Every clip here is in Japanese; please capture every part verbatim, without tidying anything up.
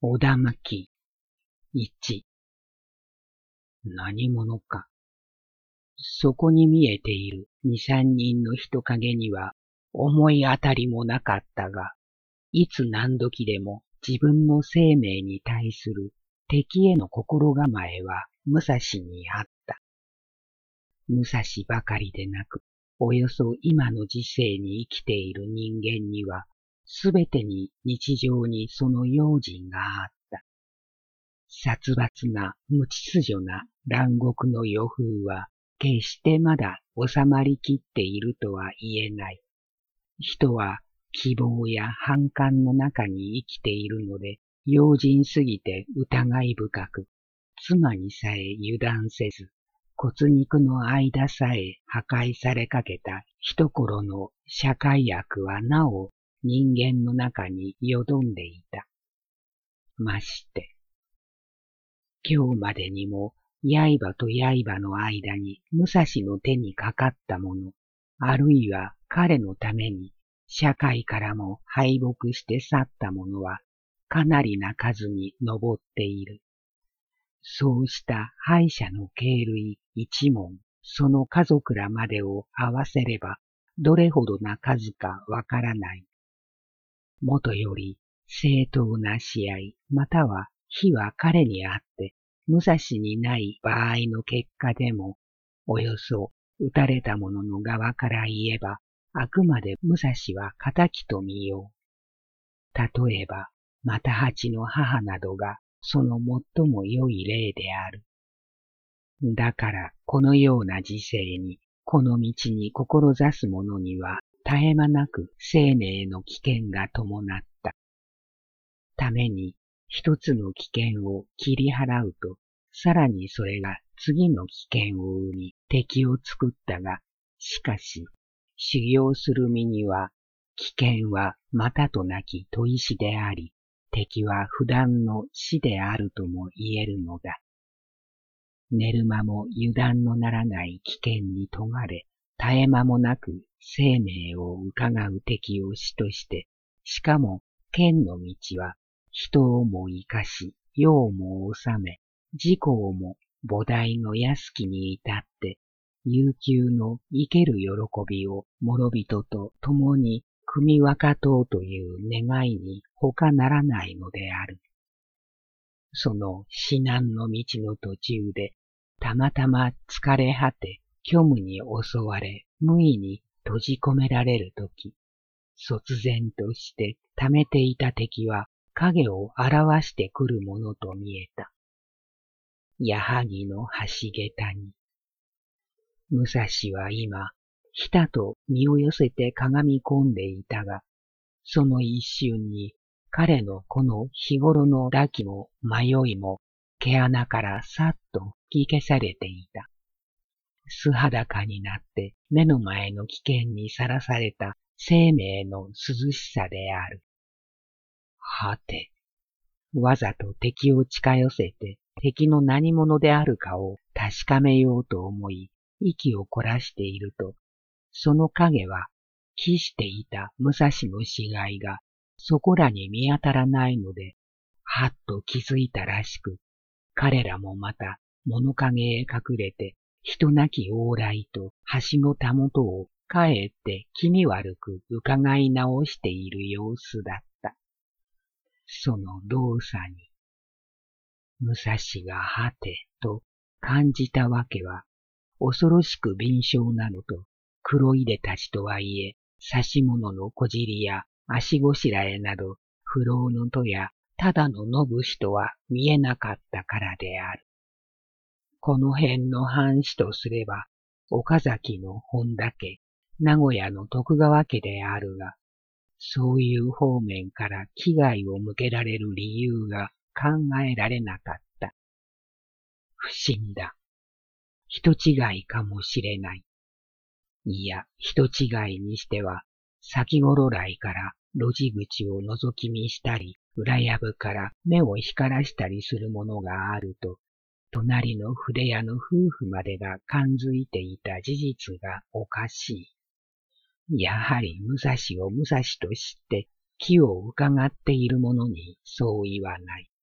おだまき。一。何者か。そこに見えている二三人の人影には思い当たりもなかったが、いつ何時でも自分の生命に対する敵への心構えは武蔵にあった。武蔵ばかりでなく、およそ今の時世に生きている人間には、すべてに日常にその用心があった。殺伐な無秩序な乱国の余風は、決してまだ収まりきっているとは言えない。人は希望や反感の中に生きているので、用心すぎて疑い深く、妻にさえ油断せず、骨肉の間さえ破壊されかけた一頃の社会悪はなお人間の中によどんでいた。まして、今日までにも刃と刃の間に武蔵の手にかかったもの、あるいは彼のために社会からも敗北して去ったものはかなりな数に上っている。そうした敗者の系類一門、その家族らまでを合わせればどれほどな数かわからない。もとより正当な試合または非は彼にあって武蔵にない場合の結果でも、およそ撃たれた者の側から言えば、あくまで武蔵は敵と見よう。例えば、又八の母などがその最も良い例である。だから、このような時世に、この道に志す者には、絶え間なく生命の危険が伴った。ために、一つの危険を切り払うと、さらにそれが次の危険を生み敵を作ったが、しかし、修行する身には、危険はまたとなき砥石であり、敵は不断の死であるとも言えるのだ。寝る間も油断のならない危険にとがれ、絶え間もなく生命を伺う敵を死として、しかも剣の道は人をも生かし、世をも治め、自己をも菩提の安きに至って、悠久の生ける喜びを諸人と共に組み分かとうという願いに他ならないのである。その至難の道の途中で、たまたま疲れ果て、虚無に襲われ、無意に閉じ込められるとき、卒然として溜めていた敵は影を表してくるものと見えた。矢作の橋桁に。武蔵は今、ひたと身を寄せてかがみ込んでいたが、その一瞬に彼のこの日頃の抱きも迷いも毛穴からさっと吹き消されていた。素裸になって目の前の危険にさらされた生命の涼しさである。はて、わざと敵を近寄せて敵の何者であるかを確かめようと思い、息を凝らしていると、その影は、期していた武蔵の死骸がそこらに見当たらないので、はっと気づいたらしく、彼らもまた物陰へ隠れて、人なき往来と橋のたもとをかえって気味悪く伺い直している様子だった。その動作に、武蔵がはてと感じたわけは、恐ろしく敏捷なのと、黒いでたちとはいえ、刺し物の小尻や足ごしらえなど、不老の戸やただの野武士とは見えなかったからである。この辺の藩士とすれば、岡崎の本田家、名古屋の徳川家であるが、そういう方面から危害を向けられる理由が考えられなかった。不審だ。人違いかもしれない。いや、人違いにしては、先頃来から路地口を覗き見したり、裏藪から目を光らしたりするものがあると、隣の筆屋の夫婦までが感づいていた事実がおかしい。やはり武蔵を武蔵と知って気を伺っている者にそう言わない。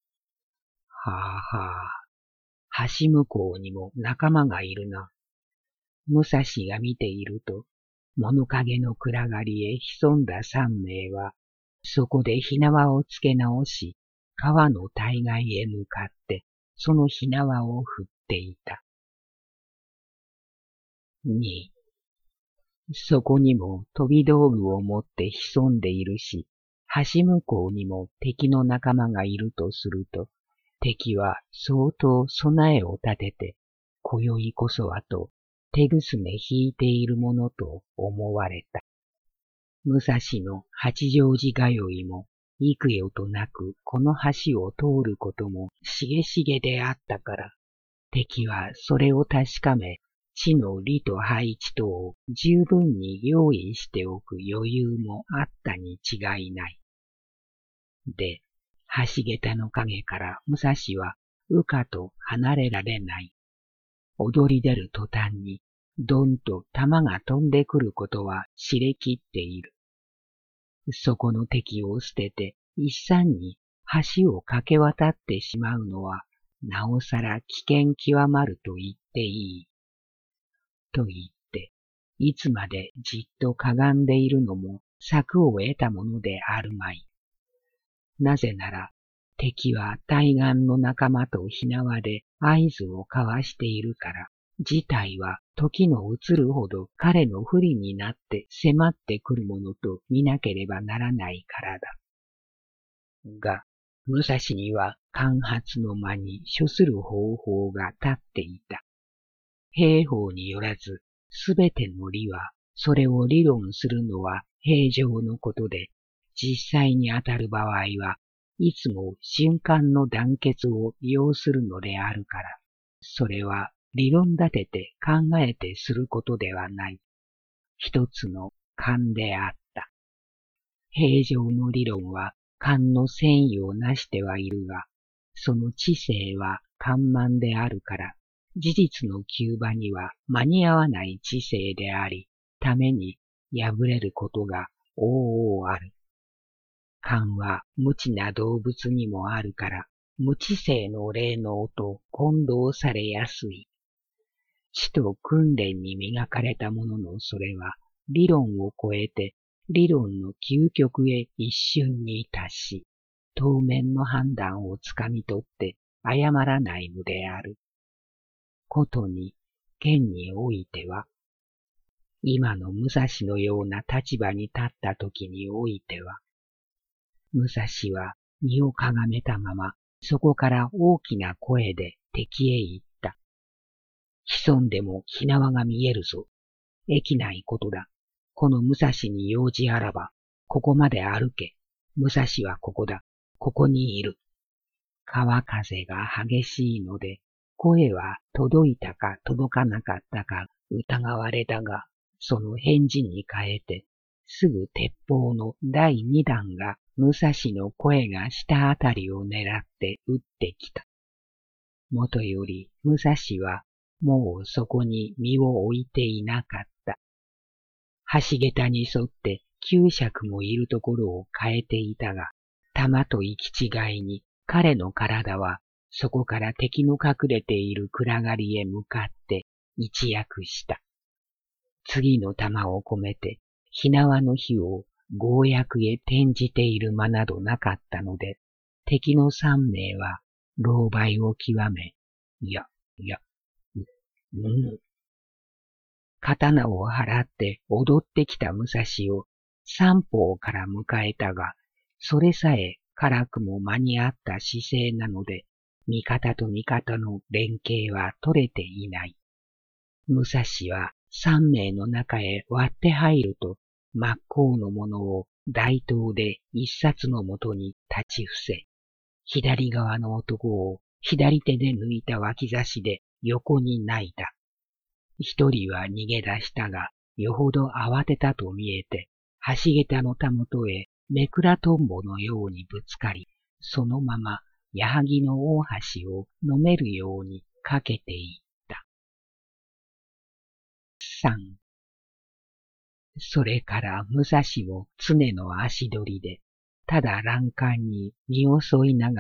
はあはあ、橋向こうにも仲間がいるな。武蔵が見ていると、物陰の暗がりへ潜んだ三名は、そこで火縄をつけ直し、川の対岸へ向かって、その火縄を振っていた。に、そこにも飛び道具を持って潜んでいるし、橋向こうにも敵の仲間がいるとすると、敵は相当備えを立てて、今宵こそはと手ぐすね引いているものと思われた。武蔵の八丈寺通いも幾夜となくこの橋を通ることもしげしげであったから、敵はそれを確かめ、地の利と配置等を十分に用意しておく余裕もあったに違いない。で、橋桁の影から武蔵はうかと離れられない。踊り出る途端に、どんと弾が飛んでくることは知れきっている。そこの敵を捨てて一山に橋を駆け渡ってしまうのは、なおさら危険極まると言っていい。と言って、いつまでじっとかがんでいるのも策を得たものであるまい。なぜなら、敵は対岸の仲間と火縄で合図を交わしているから、事態は時の移るほど彼の不利になって迫ってくるものと見なければならないからだ。が、武蔵には間髪の間に処する方法が立っていた。兵法によらず、すべての理は、それを理論するのは平常のことで、実際にあたる場合は、いつも瞬間の団結を要するのであるから、それは理論立てて考えてすることではない。一つの勘であった。平常の理論は勘の繊維をなしてはいるが、その知性は緩慢であるから、事実の急場には間に合わない知性であり、ために破れることが往々ある。勘は無知な動物にもあるから、無知性の霊能と混同されやすい。知と訓練に磨かれたもののそれは、理論を超えて、理論の究極へ一瞬に達し、当面の判断をつかみ取って誤らないのである。ことに、剣においては、今の武蔵のような立場に立った時においては、武蔵は身をかがめたまま、そこから大きな声で敵へ言った。潜んでも火縄が見えるぞ。益ないことだ。この武蔵に用事あらば、ここまで歩け。武蔵はここだ。ここにいる。川風が激しいので、声は届いたか届かなかったか疑われたが、その返事に変えて、すぐ鉄砲の第二弾が武蔵の声がしたあたりを狙って撃ってきた。もとより武蔵はもうそこに身を置いていなかった。橋桁に沿って九尺もいるところを変えていたが、弾と行き違いに彼の体はそこから敵の隠れている暗がりへ向かって一躍した。次の弾を込めて火縄の火を強薬へ転じている間などなかったので、敵の三名は狼狽を極め、いや、いや、う、うん。刀を払って踊ってきた武蔵を三方から迎えたが、それさえ辛くも間に合った姿勢なので、味方と味方の連携は取れていない。武蔵は三名の中へ割って入ると、真っ向のものを大刀で一冊のもとに立ち伏せ、左側の男を左手で抜いた脇差しで横に泣いた。一人は逃げ出したが、よほど慌てたと見えて、橋桁のたもとへめくらとんぼのようにぶつかり、そのまま矢作の大橋を飲めるようにかけていった。三それから武蔵も常の足取りで、ただ欄干に身を添いながら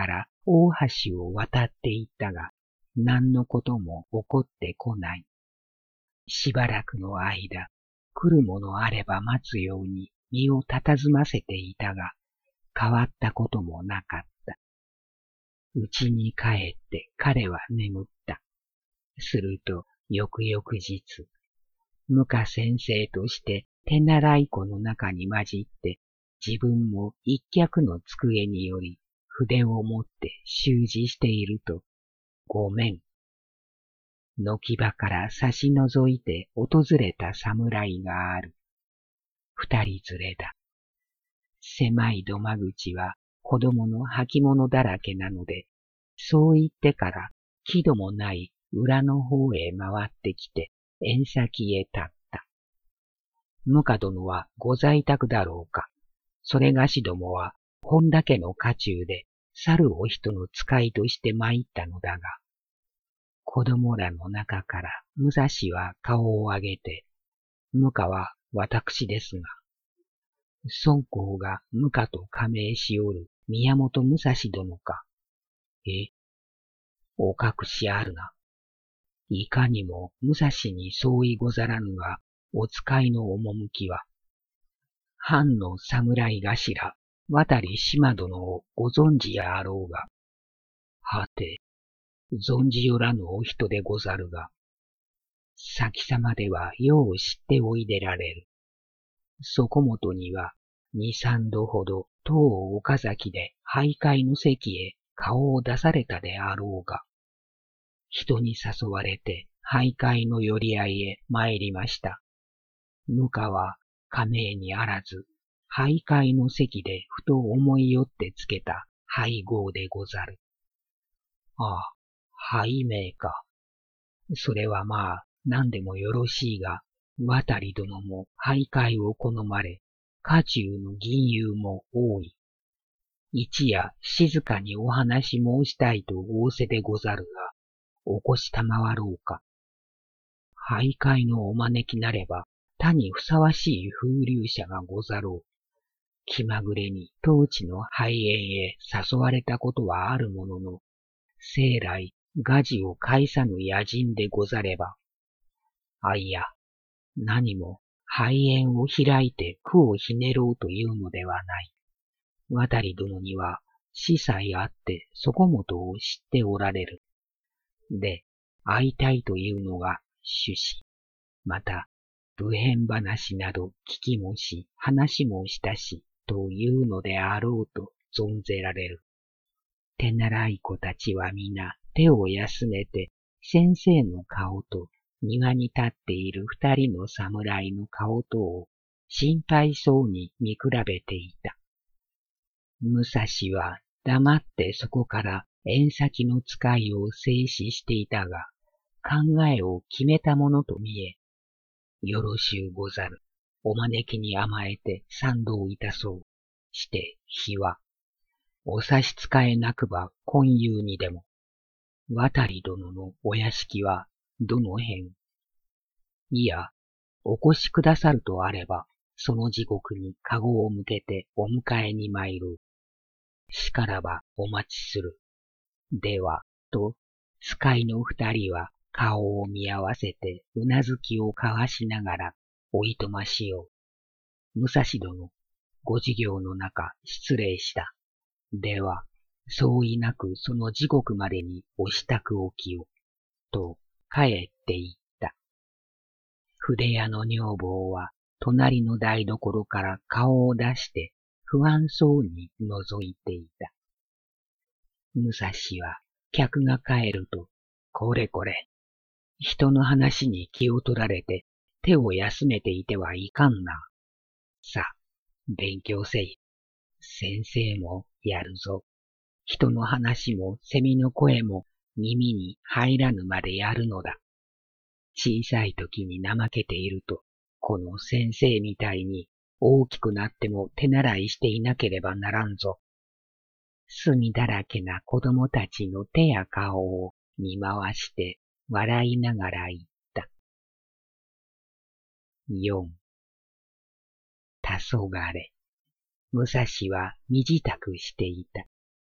大橋を渡っていったが、何のことも起こってこない。しばらくの間、来るものあれば待つように身を佇ませていたが、変わったこともなかった。家に帰って彼は眠った。すると、翌々日、無花先生として手習い子の中に混じって、自分も一脚の机により筆を持って習字していると、ごめん。軒場から差し覗いて訪れた侍がある。二人連れだ。狭い土間口は子供の履物だらけなので、そう言ってから木戸もない裏の方へ回ってきて縁先へ立った。無花殿はご在宅だろうか。それがしどもは本田家の家中で去るお人の使いとして参ったのだが、子供らの中から武蔵は顔を上げて、無花は私ですが、孫公が無花と加盟しおる宮本武蔵殿か。え、お隠しあるな。いかにも武蔵に相違ござらぬが、お使いの趣は、藩の侍頭、渡島殿をご存知やあろうが、はて、存じよらぬお人でござるが、先様ではよう知っておいでられる。そこもとには、二三度ほど当岡崎で徘徊の席へ顔を出されたであろうが、人に誘われて徘徊の寄り合いへ参りました。無花は家名にあらず、徘徊の席でふと思いよってつけた俳号でござる。ああ、俳名か。それはまあ、何でもよろしいが、渡殿も徘徊を好まれ、家中の銀友も多い。一夜静かにお話申したいと仰せでござるが、お越したまわろうか。徘徊のお招きなれば、他にふさわしい風流者がござろう。気まぐれに当地の拝宴へ誘われたことはあるものの、生来ガジを介さぬ野人でござれば、あいや、何も拝宴を開いて句をひねろうというのではない。渡殿には司祭あってそこもとを知っておられる。で、会いたいというのが趣旨。また、武変話など聞きもし、話もしたし、というのであろうと存ぜられる。手習い子たちは皆手を休めて、先生の顔と庭に立っている二人の侍の顔とを心配そうに見比べていた。武蔵は黙ってそこから縁先の使いを静止していたが、考えを決めたものと見え、よろしゅうござる。お招きに甘えて賛同いたそう。して、日は、お差し支えなくば今夕にでも、渡殿のお屋敷はどの辺？いや、お越しくださるとあれば、その時刻に籠を向けてお迎えに参る。しからばお待ちする。では、と、使いの二人は顔を見合わせてうなずきを交わしながらおいとましよう。武蔵殿、ご授業の中失礼した。では、相違なくその時刻までにお支度おきを。と、帰っていった。筆屋の女房は隣の台所から顔を出して不安そうに覗いていた。武蔵は客が帰ると、これこれ、人の話に気を取られて手を休めていてはいかんな。さあ、勉強せい。先生もやるぞ。人の話も蝉の声も耳に入らぬまでやるのだ。小さい時に怠けていると、この先生みたいに大きくなっても手習いしていなければならんぞ。墨だらけな子供たちの手や顔を見回して笑いながら言った。よん. 黄昏。武蔵は身支度していた。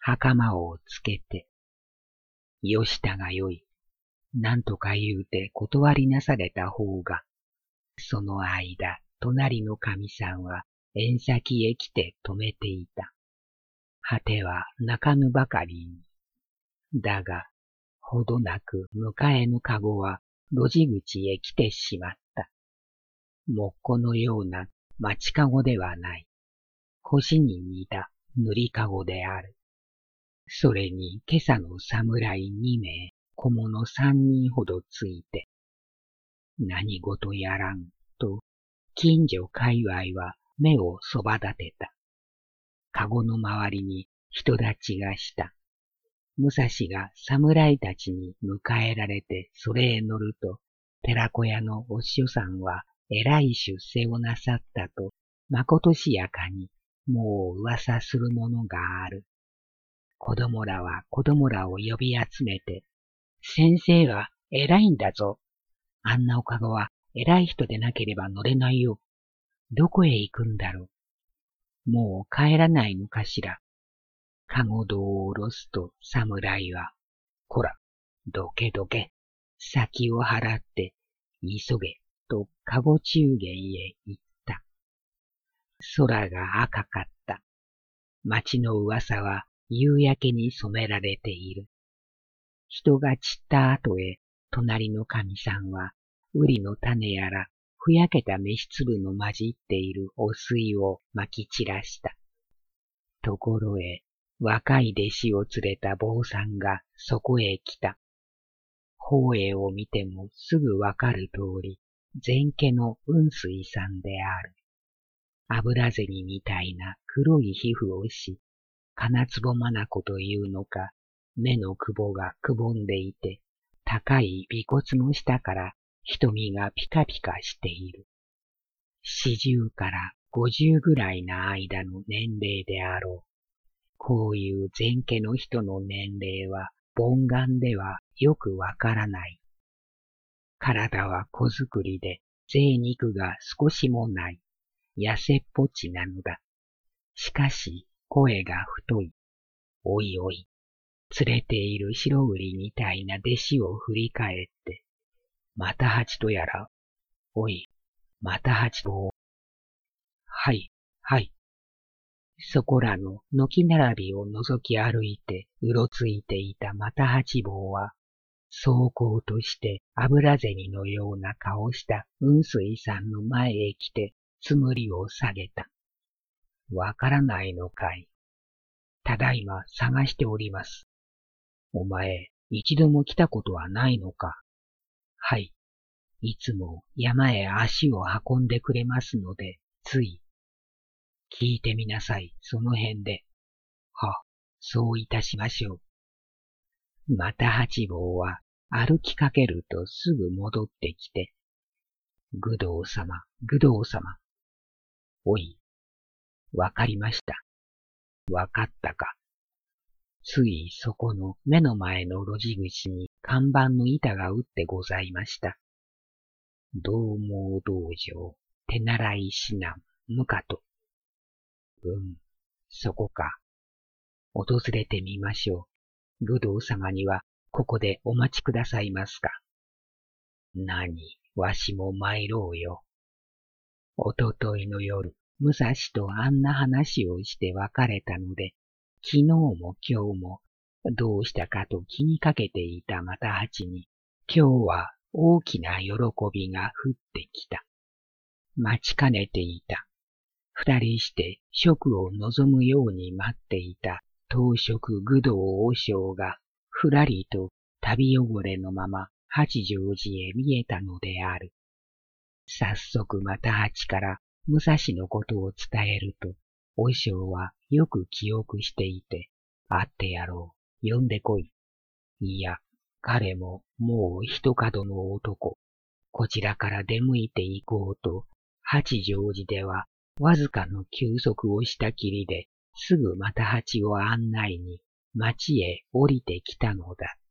袴をつけて、よしたがよい。なんとか言うて断りなされた方が、その間、隣のかみさんは縁先へ来て止めていた。果ては泣かぬばかりに。だが、ほどなく迎えのかごは路地口へ来てしまった。もっこのような町かごではない。腰に似た塗りかごである。それに今朝の侍二名、小者三人ほどついて、何事やらんと、近所界隈は目をそば立てた。かごの周りに人立ちがした。武蔵が侍たちに迎えられてそれへ乗ると、寺子屋のお師匠さんはえらい出世をなさったと、まことしやかにもう噂するものがある。子供らは子供らを呼び集めて、先生は偉いんだぞ。あんなおかごは偉い人でなければ乗れないよ。どこへ行くんだろう。もう帰らないのかしら。かご戸を下ろすと侍は、こら、どけどけ、先を払って、急げ、とかご中間へ行った。空が赤かった。町の噂は夕焼けに染められている。人が散った後へ、隣のかみさんは、瓜の種やら、ふやけた飯粒の混じっているお水をまき散らした。ところへ、若い弟子を連れた坊さんがそこへ来た。法営を見てもすぐわかる通り、前家の雲水さんである。油銭みたいな黒い皮膚をし、金壺眼というのか、目の窪がくぼんでいて、高い尾骨の下から瞳がピカピカしている。四十から五十ぐらいな間の年齢であろう。こういう前家の人の年齢は凡眼ではよくわからない。体は小作りで、贅肉が少しもない、痩せっぽちなのだ。しかし、声が太い。おいおい、連れている白瓜みたいな弟子を振り返って、また八とやら、おい、また八と、はい、はい。そこらの軒並びを覗き歩いてうろついていた又八坊は、壮行として油銭のような顔した雲水さんの前へ来てつむりを下げた。わからないのかい。ただいま探しております。お前、一度も来たことはないのか。はい。いつも山へ足を運んでくれますので、つい。聞いてみなさい、その辺で。は、そういたしましょう。又八坊は歩きかけるとすぐ戻ってきて、愚道様、愚道様。おい、わかりました。わかったか。ついそこの目の前の路地口に看板の板が打ってございました。道毛道場、手習い指南、無かと。うん、そこか。訪れてみましょう。愚道様にはここでお待ちくださいますか。何、わしも参ろうよ。おとといの夜、武蔵とあんな話をして別れたので、昨日も今日もどうしたかと気にかけていた又八に、今日は大きな喜びが降ってきた。待ちかねていた。二人して職を望むように待っていた当職愚道和尚がふらりと旅汚れのまま八丈寺へ見えたのである。早速又八から武蔵のことを伝えると、和尚はよく記憶していて、会ってやろう、呼んでこい。いや、彼ももう一角の男。こちらから出向いていこうと、八丈寺ではわずかの休息をしたきりで、すぐ又八を案内に町へ降りてきたのだった。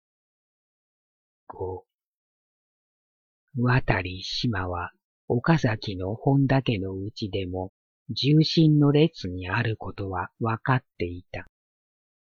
ご渡島は岡崎の本田家のうちでも重臣の列にあることはわかっていた。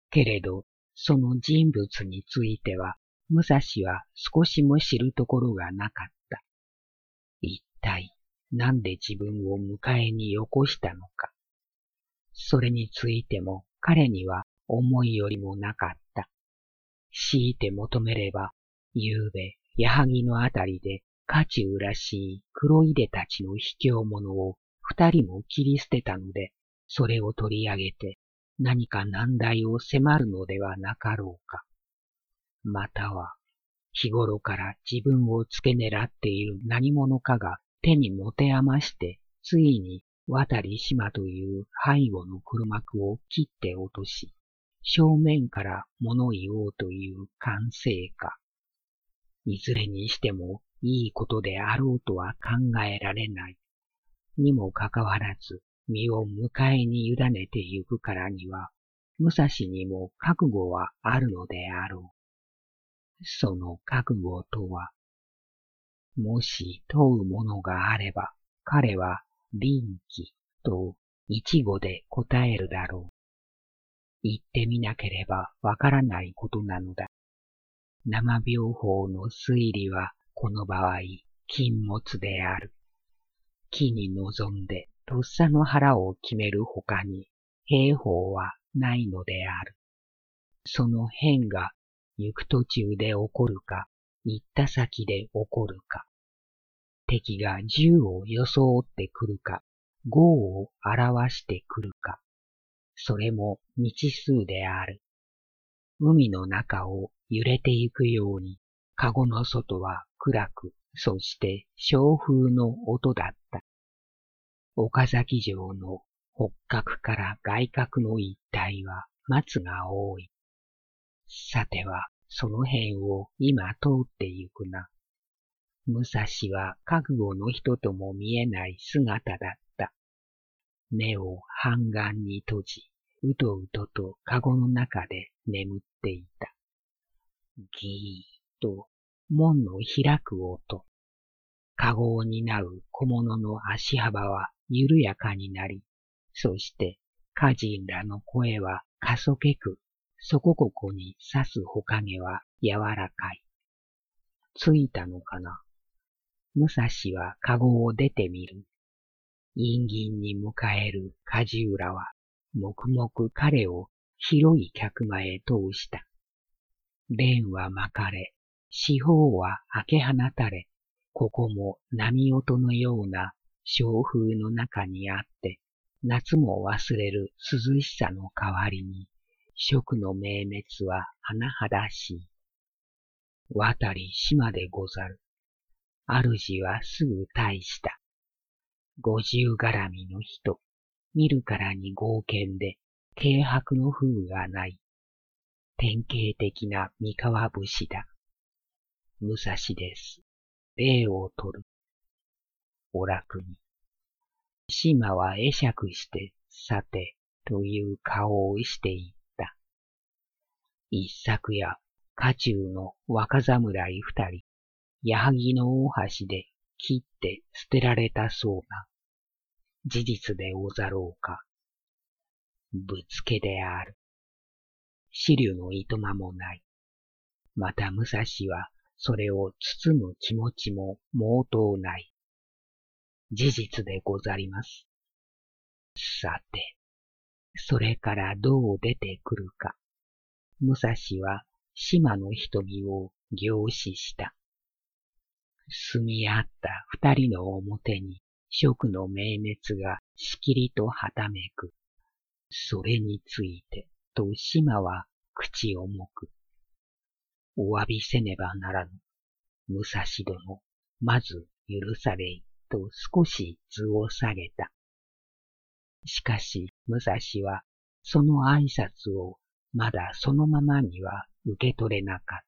けれど、その人物については、武蔵は少しも知るところがなかった。一体、なんで自分を迎えによこしたのか。それについても彼には思いよりもなかった。強いて求めれば、ゆうべ、矢作のあたりで、家中らしい黒いでたちの卑怯者を二人も切り捨てたので、それを取り上げて何か難題を迫るのではなかろうか。または、日頃から自分を付け狙っている何者かが手に持て余して、ついに渡島という背後の黒幕を切って落とし、正面から物言おうという感性か。いずれにしてもいいことであろうとは考えられない。にもかかわらず、身を迎えに委ねてゆくからには、武蔵にも覚悟はあるのであろう。その覚悟とは、もし問うものがあれば、彼は臨機と一語で答えるだろう。言ってみなければわからないことなのだ。生病法の推理はこの場合禁物である。機に臨んでとっさの腹を決めるほかに兵法はないのである。その変が行く途中で起こるか、行った先で起こるか、敵が銃を装ってくるか、業を表してくるか、それも未知数である。海の中を揺れてゆくように、かごの外は暗く、そして小風の音だった。岡崎城の北角から外角の一帯は松が多い。さては、その辺を今通ってゆくな。武蔵は覚悟の人とも見えない姿だった。目を半眼に閉じ、うとうととかごの中で眠っていた。ギーッと門の開く音。かごを担う小物の足幅は緩やかになり、そして歌人らの声はかそけく、そこここに刺すほかげは柔らかい。着いたのかな。武蔵はかごを出てみる。陰銀に迎える梶浦は、黙々彼を広い客間へ通した。蓮は巻かれ、四方は開け放たれ、ここも波音のような小風の中にあって、夏も忘れる涼しさの代わりに、食の明滅は甚だしい。渡り島でござる。主はすぐ退した。五十絡みの人、見るからに剛健で、軽薄の風がない。典型的な三河武士だ。武蔵です。礼を取る。お楽に。島は会釈して、さて、という顔をしていった。一昨夜、家中の若侍二人、矢作の大橋で切って捨てられたそうな。事実でござろうか。ぶつけである。死慮のいとまもない。また武蔵はそれを包む気持ちも毛頭ない。事実でござります。さて、それからどう出てくるか。武蔵は島の瞳を凝視した。住み合った二人の表に食の明滅がしきりとはためく。それについて、と島は口重く。お詫びせねばならぬ。武蔵殿、まず許されい、と少し図を下げた。しかし、武蔵は、その挨拶をまだそのままには受け取れなかった。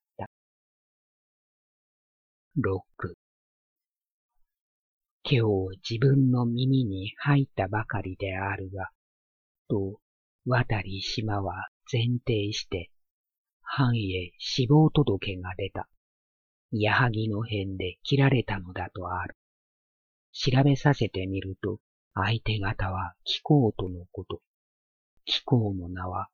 ろく今日自分の耳に入ったばかりであるが、と、渡島は前提して、藩へ死亡届が出た。矢作の辺で切られたのだとある。調べさせてみると、相手方は貴公とのこと。貴公の名は、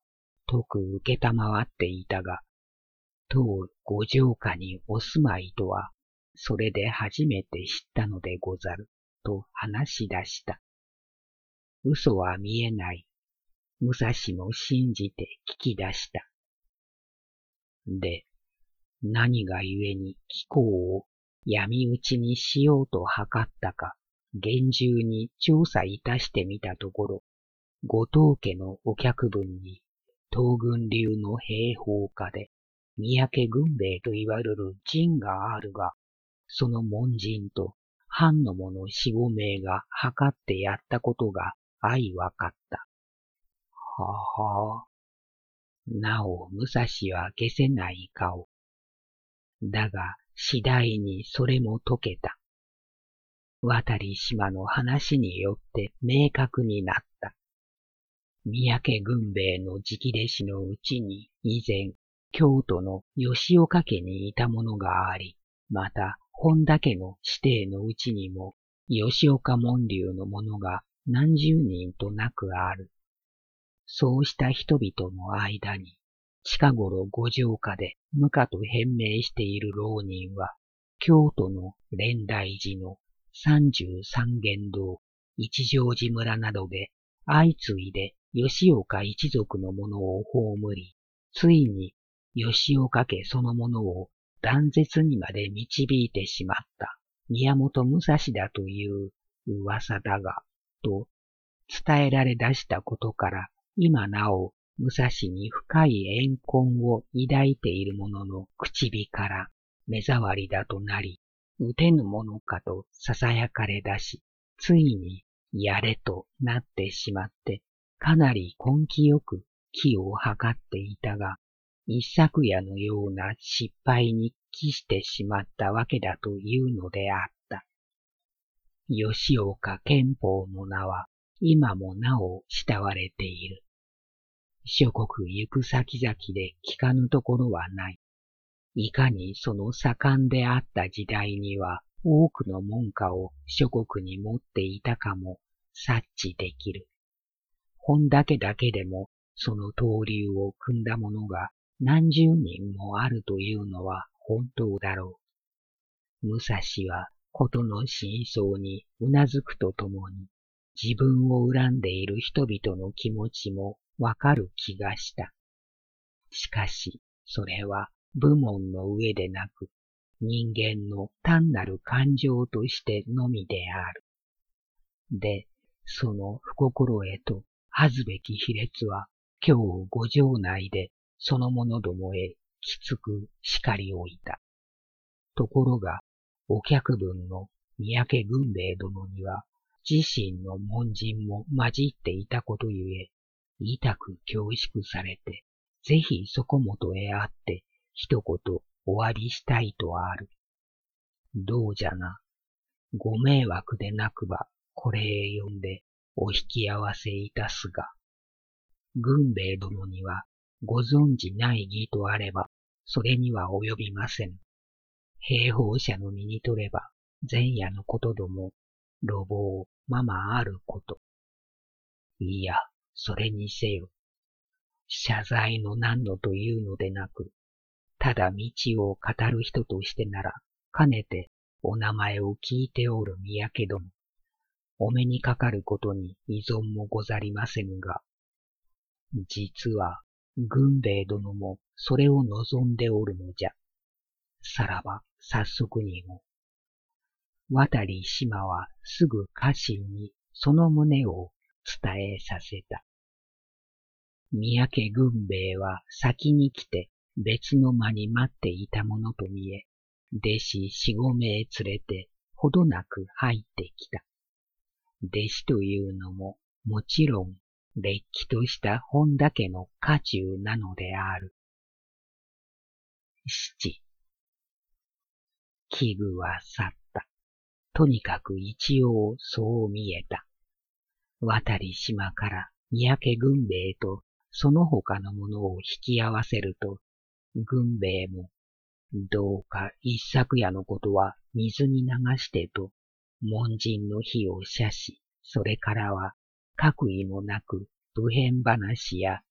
とく受けたまわっていたが、当ご城下にお住まいとは、それで初めて知ったのでござる、と話し出した。嘘は見えない。武蔵も信じて聞き出した。で、何がゆえに貴公を闇討ちにしようと図ったか、厳重に調査いたしてみたところ、後藤家のお客分に、東軍流の兵法家で、三宅軍兵衛と言われる陣があるが、その門人と藩の者四五名が図ってやったことが相わかった。ははあ。なお武蔵は消せない顔。だが次第にそれも解けた。渡島の話によって明確になった。三宅軍兵衛の直弟子のうちに以前、京都の吉岡家にいたものがあり、また本田家の指定のうちにも吉岡門流のものが何十人となくある。そうした人々の間に、近頃五城下で無家と変名している浪人は、京都の蓮台寺の三十三間堂、一乗寺村などで相次いで吉岡一族のものを葬り、ついに吉岡家そのものを断絶にまで導いてしまった宮本武蔵だという噂だが、と伝えられ出したことから、今なお武蔵に深い怨恨を抱いている者の口火から目障りだとなり、打てぬものかと囁かれ出し、ついにやれとなってしまって、かなり根気よく気を図っていたが、一昨夜のような失敗に帰してしまったわけだというのであった。吉岡憲法の名は今もなお慕われている。諸国行く先々で聞かぬところはない。いかにその盛んであった時代には多くの門下を諸国に持っていたかも察知できる。本田家だけでもその登竜を組んだ者が何十人もあるというのは本当だろう。武蔵はことの真相にうなずくとともに、自分を恨んでいる人々の気持ちもわかる気がした。しかし、それは武門の上でなく、人間の単なる感情としてのみである。で、その不心得と恥ずべき卑劣は、今日五城内でその者どもへきつく叱りおいた。ところが、お客分の三宅軍兵衛殿には、自身の門人も混じっていたことゆえ、痛く恐縮されて、ぜひそこもとへ会って、一言お詫びしたいとある。どうじゃな。ご迷惑でなくば、これへ呼んで、お引き合わせいたすが。軍兵衛殿には、ご存じない義とあれば、それには及びません。兵法者の身にとれば、前夜のことども、路傍、ままあること。いや、それにせよ。謝罪の何のというのでなく、ただ道を語る人としてなら、かねてお名前を聞いておる三宅殿。お目にかかることに依存もござりませんが、実は、軍兵衛殿もそれを望んでおるのじゃ。さらば、早速にも。渡島はすぐ家臣にその旨を伝えさせた。三宅軍兵衛は先に来て別の間に待っていたものと見え、弟子四五名連れてほどなく入ってきた。弟子というのももちろんれっきとした本田家の家中なのである。七。器具は去った。とにかく一応そう見えた。渡島から三宅軍兵衛とその他のものを引き合わせると、軍兵衛も、どうか一昨夜のことは水に流してと、門人の火を射し、それからは、各意もなく、不変話や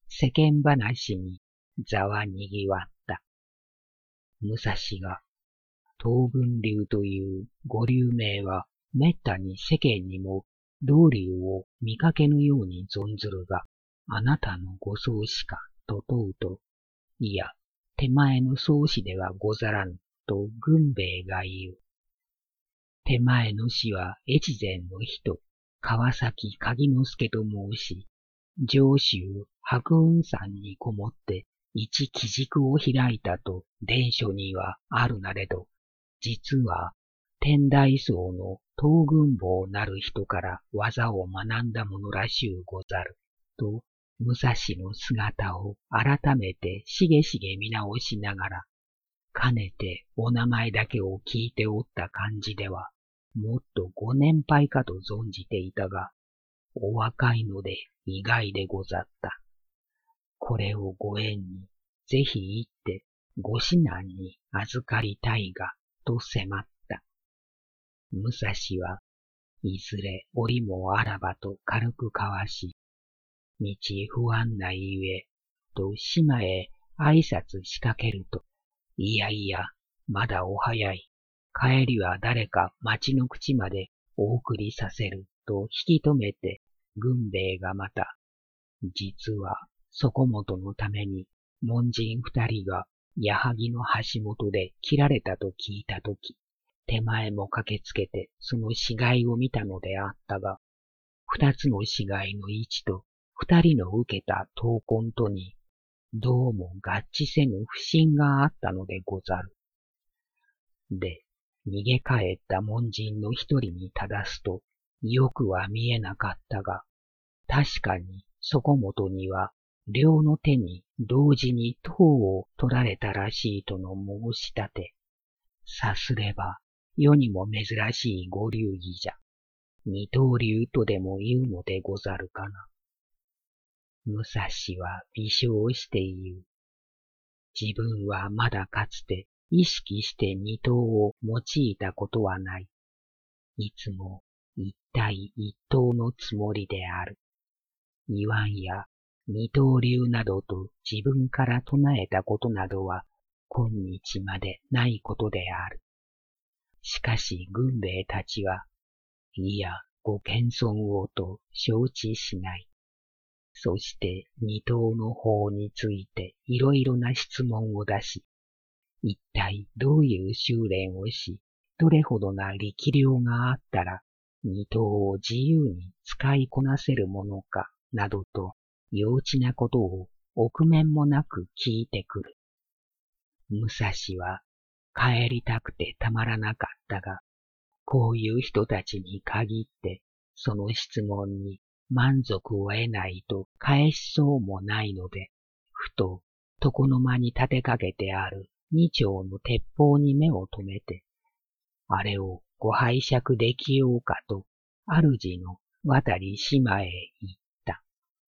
世間話に座は賑わった。武蔵が、東軍流というご流名はめったに世間にも同流を見かけぬように存ずるが、あなたのご宗師かと問うと、いや、手前の宗師ではござらぬと軍兵衛が言う。手前の師は越前の人、川崎鍵之助と申し、上州白雲山にこもって一機軸を開いたと伝書にはあるなれど、実は天台宗の東軍坊なる人から技を学んだものらしゅうござる、と武蔵の姿を改めてしげしげ見直しながら、かねてお名前だけを聞いておった感じでは、もっとご年配かと存じていたが、お若いので意外でござった。これをご縁に、ぜひ行ってご指南に預かりたいが、と迫った。武蔵は、いずれ折もあらばと軽くかわし、道不安なゆえ、と島へ挨拶しかけると、いやいや、まだお早い。帰りは誰か町の口までお送りさせると引き止めて、軍兵衛がまた、実はそこもとのために門人二人が矢作の橋本で切られたと聞いたとき、手前も駆けつけてその死骸を見たのであったが、二つの死骸の位置と二人の受けた闘魂とに、どうも合致せぬ不審があったのでござる。で、逃げ帰った門人の一人に正すと、よくは見えなかったが、確かにそこもとには、両の手に同時に刀を取られたらしいとの申し立て。さすれば、世にも珍しいご流儀じゃ。二刀流とでも言うのでござるかな。武蔵は微笑して言う。自分はまだかつて意識して二刀を用いたことはない。いつも一対一刀のつもりである。言わんや二刀流などと自分から唱えたことなどは今日までないことである。しかし軍兵衛たちは、いやご謙遜をと承知しない。そして二刀の法についていろいろな質問を出し、一体どういう修練をし、どれほどな力量があったら、二刀を自由に使いこなせるものか、などと、幼稚なことを臆面もなく聞いてくる。武蔵は帰りたくてたまらなかったが、こういう人たちに限って、その質問に満足を得ないと返しそうもないので、ふと床の間に立てかけてある二丁の鉄砲に目を留めて、あれをご拝借できようかと、主の渡り島へ行った。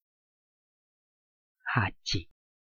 八。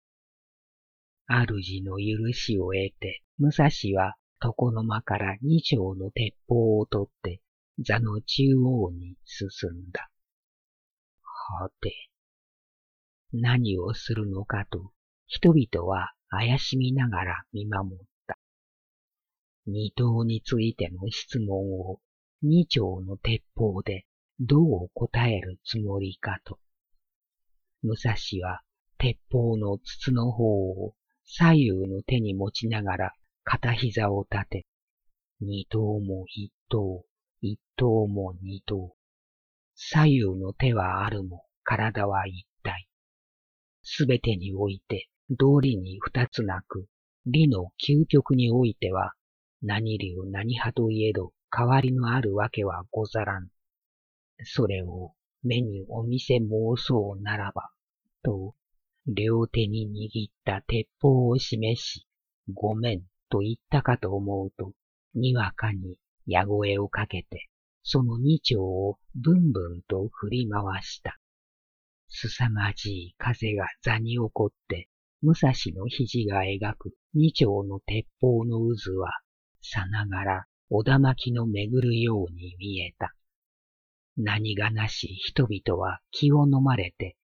主の許しを得て、武蔵は床の間から二丁の鉄砲を取って、座の中央に進んだ。はて、何をするのかと、人々は怪しみながら見守った。二刀についての質問を二丁の鉄砲でどう答えるつもりかと。武蔵は鉄砲の筒の方を左右の手に持ちながら片膝を立て、二刀も一刀、一刀も二刀。左右の手はあるも体は一体。すべてにおいて道理に二つなく、理の究極においては、何流何派といえど変わりのあるわけはござらん。それを目にお見せ申そうならば、と、両手に握った鉄砲を示し、ごめんと言ったかと思うと、にわかに矢声をかけて、その二丁をぶんぶんと振り回した。すさまじい風が座に起こって、武蔵の肘が描く二丁の鉄砲の渦は、さながらおだまきの巡るように見えた。何がなし人々は気を飲まれて、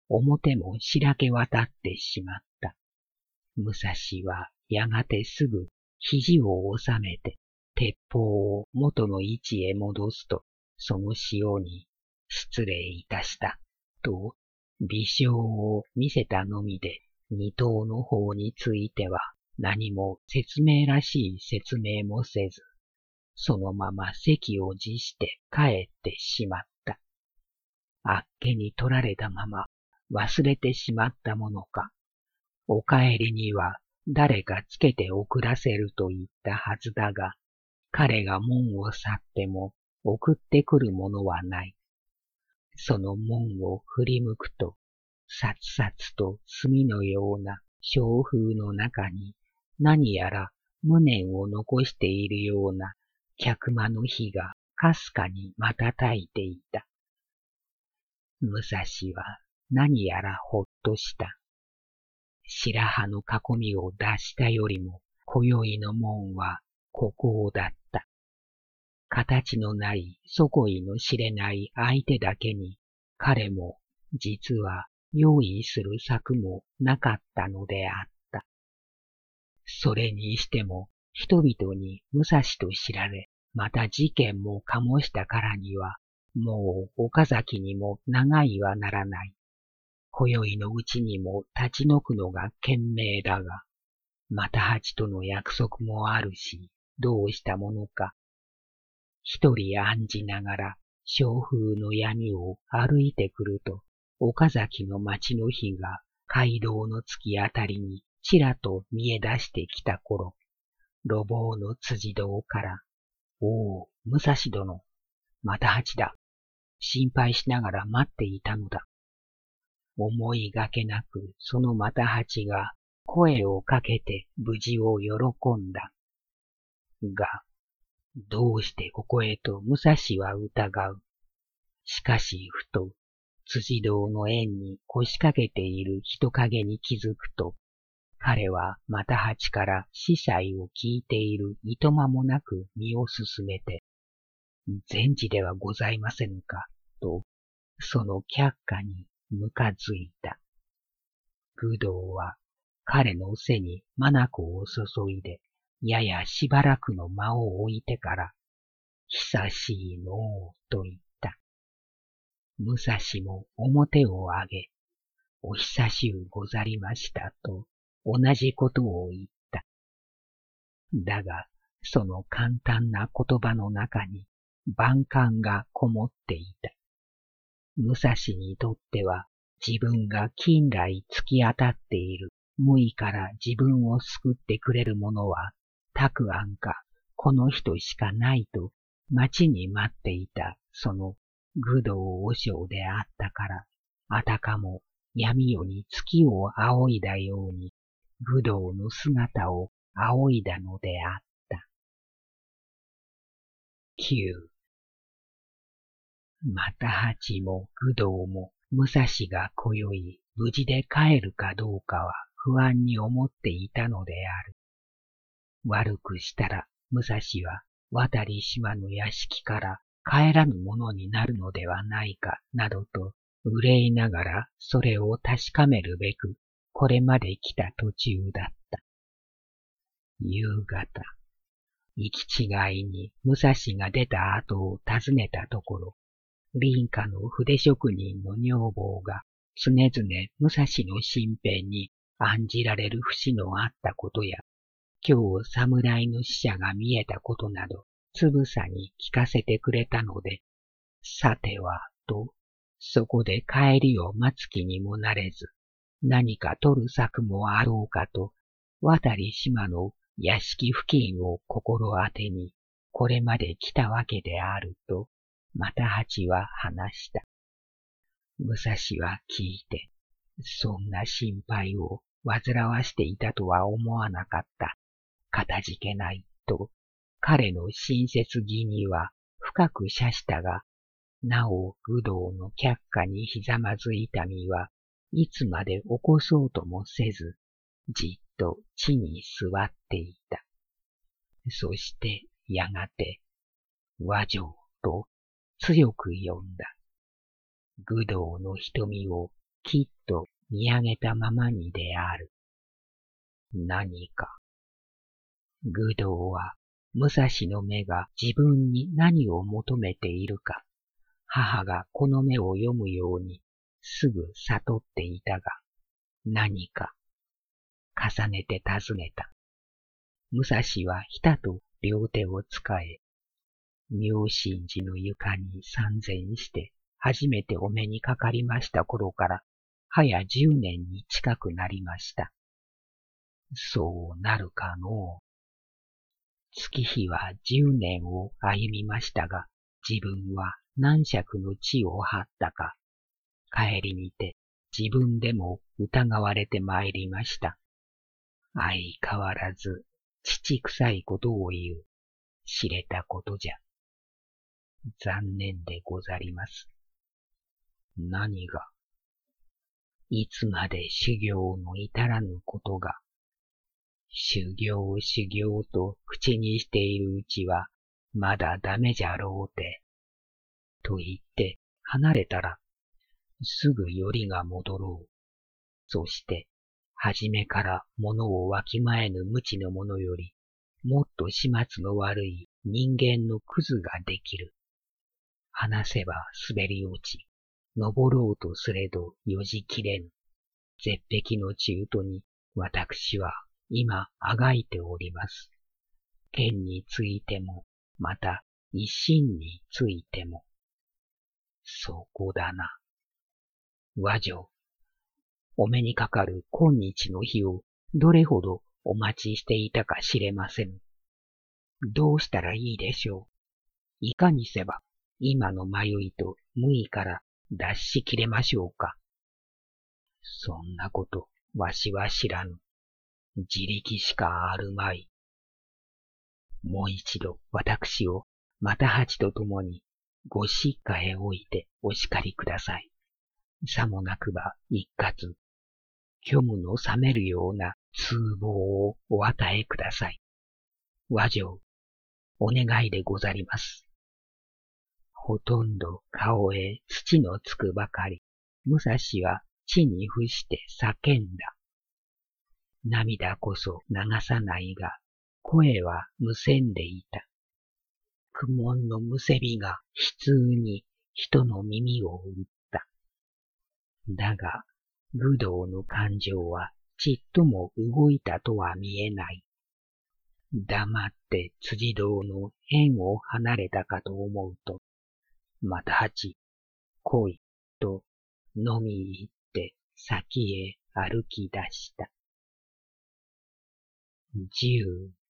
表もしらけ渡ってしまった。武蔵はやがてすぐ肘を収めて鉄砲を元の位置へ戻すと、その塩に失礼いたしたと微笑を見せたのみで、二頭の方については何も説明らしい説明もせず、そのまま席を辞して帰ってしまった。あっけに取られたまま忘れてしまったものか。お帰りには誰かつけて送らせると言ったはずだが、彼が門を去っても送ってくるものはない。その門を振り向くと、さつさつと墨のような小風の中に何やら無念を残しているような客間の火がかすかに瞬いていた。武蔵は何やらほっとした。白羽の囲みを出したよりも今宵の門は孤高だった。形のない底意の知れない相手だけに彼も実は用意する策もなかったのであった。それにしても人々に武蔵と知られ、また事件も醸したからには、もう岡崎にも長いはならない。今宵のうちにも立ち退くのが賢明だが、また八との約束もあるし、どうしたものか。一人案じながら、小風の闇を歩いてくると、岡崎の町の火が街道の突き当たりにちらと見え出してきた頃、路傍の辻堂から、おお、武蔵殿、また八だ。心配しながら待っていたのだ。思いがけなくそのまた八が声をかけて無事を喜んだ。が、どうしてここへと武蔵は疑う。しかしふと、辻堂の縁に腰掛けている人影に気づくと、彼はまた八から司祭を聞いているいとまもなく身を進めて、善治ではございませんか、と、その却下にむかづいた。愚道は彼の背に眼を注いで、ややしばらくの間を置いてから、久しいのうと言った。武蔵も表を上げ、お久しゅうござりましたと同じことを言った。だが、その簡単な言葉の中に万感がこもっていた。武蔵にとっては自分が近来突き当たっている無意から自分を救ってくれるものは、たくあんかこの人しかないと待ちに待っていたその愚道和尚であったから、あたかも闇夜に月を仰いだように愚道の姿を仰いだのであった。きゅうまた八も愚道も武蔵が今宵無事で帰るかどうかは不安に思っていたのである。悪くしたら武蔵は渡島の屋敷から帰らぬものになるのではないかなどと憂いながらそれを確かめるべくこれまで来た途中だった。夕方、行き違いに武蔵が出た後を訪ねたところ、林家の筆職人の女房が常々武蔵の身辺に案じられる節のあったことや、今日侍の使者が見えたことなど、つぶさに聞かせてくれたので、さては、と、そこで帰りを待つ気にもなれず、何か取る策もあろうかと、渡島の屋敷付近を心当てに、これまで来たわけであると、また八は話した。武蔵は聞いて、そんな心配を煩わしていたとは思わなかった。かたじけない、と、彼の親切義には深く謝したが、なお愚道の却下にひざまずいた身はいつまで起こそうともせず、じっと地に座っていた。そしてやがて、和丈と強く呼んだ。愚道の瞳をきっと見上げたままにである。何か。愚道は、武蔵の目が自分に何を求めているか、母がこの目を読むようにすぐ悟っていたが、何か、重ねて尋ねた。武蔵はひたと両手を使え、妙心寺の床に参禅して初めてお目にかかりました頃から、早十年に近くなりました。そうなるかのう。月日は十年を歩みましたが、自分は何尺の地を張ったか、帰りにて自分でも疑われて参りました。相変わらず父臭いことを言う、知れたことじゃ。残念でござります。何が、いつまで修行の至らぬことが、修行修行と口にしているうちは、まだダメじゃろうて。と言って離れたら、すぐよりが戻ろう。そして、はじめから物をわきまえぬ無知の者より、もっと始末の悪い人間のクズができる。話せば滑り落ち、登ろうとすれどよじきれぬ。絶壁の中途に私は今あがいております。剣についても、また一心についても。そこだな。和女、お目にかかる今日の日をどれほどお待ちしていたか知れません。どうしたらいいでしょう。いかにせば今の迷いと無意から脱しきれましょうか。そんなこと、わしは知らぬ。自力しかあるまい。もう一度私をまた八と共にごしっかへ置いてお叱りください。さもなくば一括、虚無の冷めるような痛望をお与えください。和上、お願いでござります。ほとんど顔へ土のつくばかり、武蔵は地に伏して叫んだ。涙こそ流さないが、声はむせんでいた。苦悶のむせびが悲痛に人の耳を打った。だが、愚道の感情はちっとも動いたとは見えない。黙って辻堂の縁を離れたかと思うと、また八、来い、と飲み入って先へ歩き出した。十、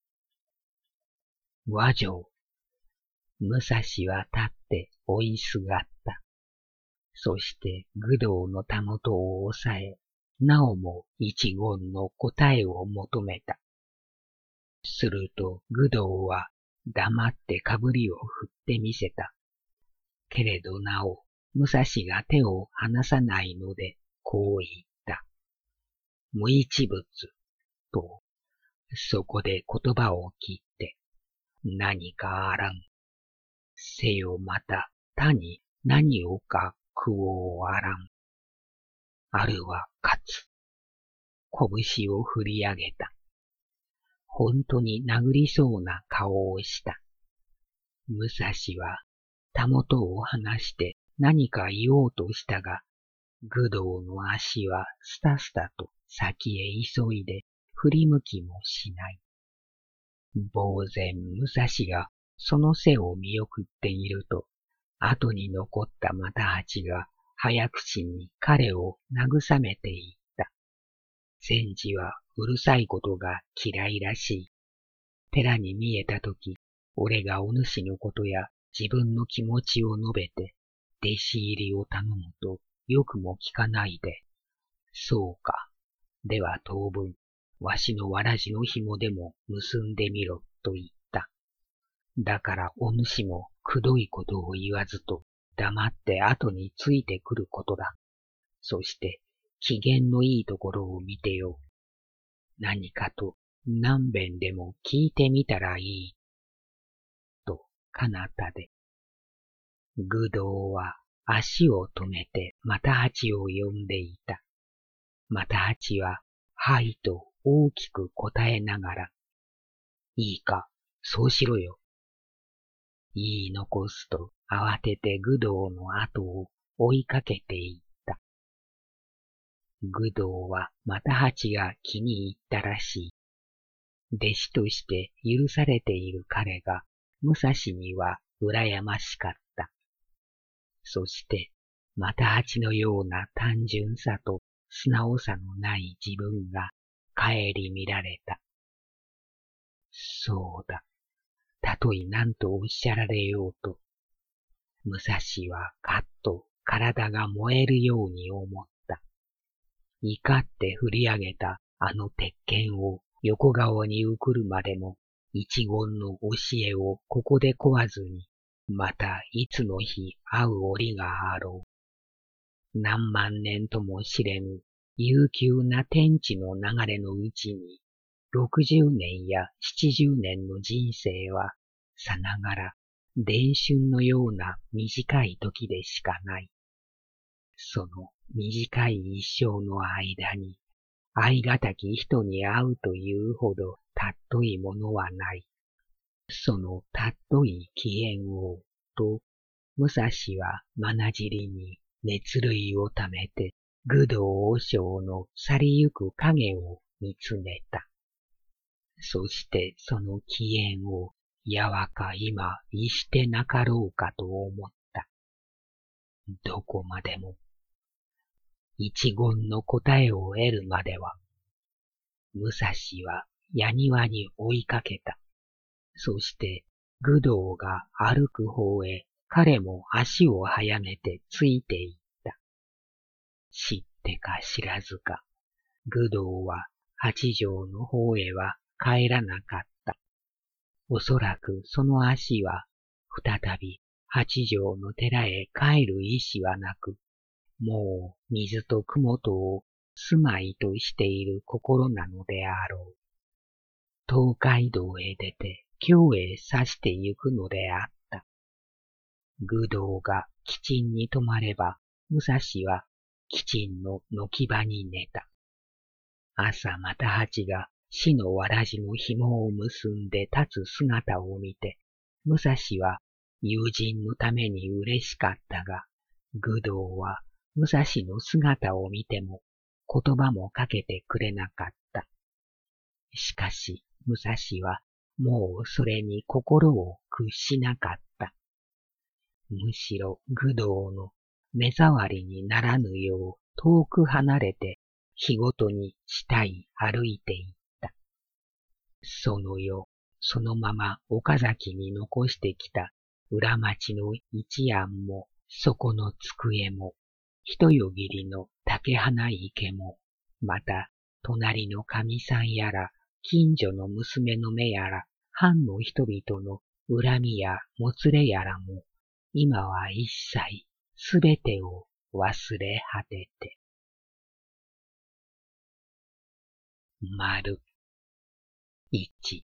和上、武蔵は立って追いすがった。そして愚道のたもとを押さえ、なおも一言の答えを求めた。すると愚道は黙ってかぶりを振ってみせた。けれどなお、武蔵が手を離さないので、こう言った。無一物、と、そこで言葉を切って、何かあらん。せよまた他に何をか苦をあらん。あるは勝つ。拳を振り上げた。本当に殴りそうな顔をした。武蔵はたもとを離して何か言おうとしたが、愚道の足はスタスタと先へ急いで振り向きもしない。呆然武蔵がその背を見送っていると、後に残った又八が早口に彼を慰めていった。禅師はうるさいことが嫌いらしい。寺に見えたとき、俺がお主のことや自分の気持ちを述べて、弟子入りを頼むとよくも聞かないで。そうか。では当分、わしのわらじの紐でも結んでみろと言った。だからお主もくどいことを言わずと黙って後についてくることだ。そして機嫌のいいところを見てよ。何かと何遍でも聞いてみたらいい。と彼方で。愚道は足を止めて又八を呼んでいた。又八は、はいと大きく答えながら、いいか、そうしろよ。言い残すと慌てて愚道の後を追いかけていった。愚道は又八が気に入ったらしい。弟子として許されている彼が武蔵には羨ましかった。そして又八のような単純さと素直さのない自分が顧みられた。そうだ。たとえ何とおっしゃられようと、武蔵はカッと体が燃えるように思った。怒って振り上げたあの鉄拳を横顔に受くるまでの一言の教えをここで壊わずに、またいつの日会う折があろう。何万年とも知れぬ悠久な天地の流れのうちに、六十年や七十年の人生は、さながら電春のような短い時でしかない。その短い一生の間に、愛がたき人に会うというほどたっといものはない。そのたっとい奇縁を、と、武蔵はまなじりに熱類をためて、愚道和尚の去りゆく影を見つめた。そしてその奇縁をやわか今逸してなかろうかと思った。どこまでも一言の答えを得るまでは、武蔵は矢庭に追いかけた。そして愚道が歩く方へ彼も足を速めてついていった。知ってか知らずか、愚道は八丈の方へは帰らなかった。おそらくその足は再び八丈の寺へ帰る意志はなく、もう水と雲とを住まいとしている心なのであろう。東海道へ出て京へ指して行くのであった。愚道が基地に止まれば、武蔵は基地の軒場に寝た。朝又八が死のわらじの紐を結んで立つ姿を見て、武蔵は友人のために嬉しかったが、愚道は武蔵の姿を見ても言葉もかけてくれなかった。しかし武蔵はもうそれに心を屈しなかった。むしろ愚道の目障りにならぬよう遠く離れて日ごとに下い歩いていった。その夜、そのまま岡崎に残してきた裏町の一庵も、そこの机も、一よぎりの竹花池も、また隣のかみさんやら、近所の娘の目やら、藩の人々の恨みやもつれやらも、今は一切すべてを忘れ果てて。丸一。